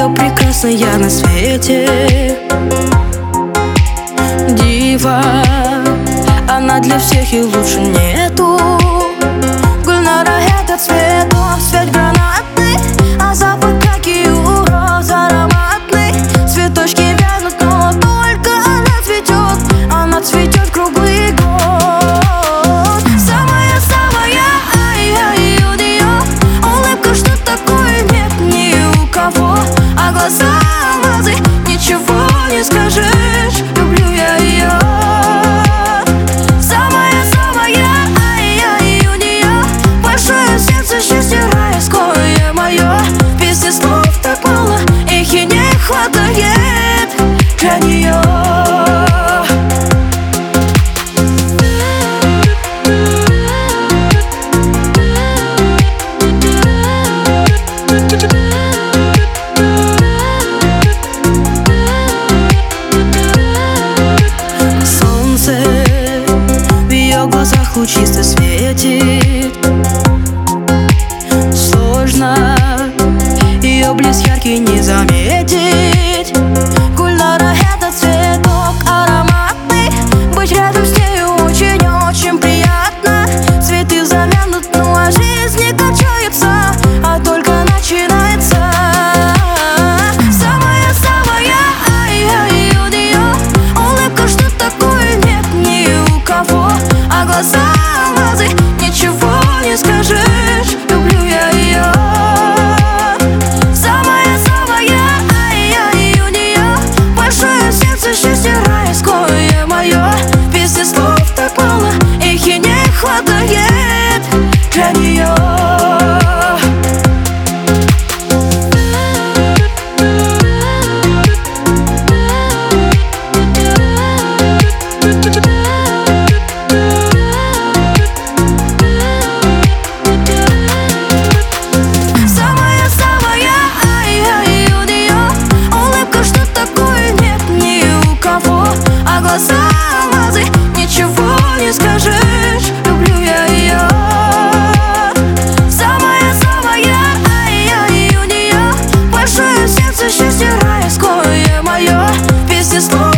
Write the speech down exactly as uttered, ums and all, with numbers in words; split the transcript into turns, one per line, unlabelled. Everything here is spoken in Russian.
ее прекрасная на свете. Дива, она для всех и лучше нету. Гульнара — это цветок, цвет гранатный, а запах как и у роз ароматный. Цветочки вянут, но только она цветет, она цветет круглый год. Самая-самая, ай-яй, у нее улыбка, что такое нет ни у кого. А глаза алмазы, ничего не скажешь, люблю я ее. Самая-самая, ай-яй, у нее большое сердце, счастье райское мое. В песне слов так мало, их и не хватает для нее. Лучисто светит, сложно ее блеск яркий не заметить. Гульнара — это цветок ароматный, быть рядом с нею очень-очень приятно. Цветы замянут, ну а жизнь не кончается, а только начинается. Самая-самая, ай-яй, у нее улыбка, что такое нет ни у кого. А глаза алмазы, ничего не скажешь, люблю я ее. Самая-самая, ай-яй, у нее большое сердце, счастье райское мое. В песне слов так мало, их и не хватает для нее. Глаза алмазы, ничего не скажешь, люблю я ее. Самая-самая, ай-яй, у нее большое сердце, счастье райское мое. В песне слов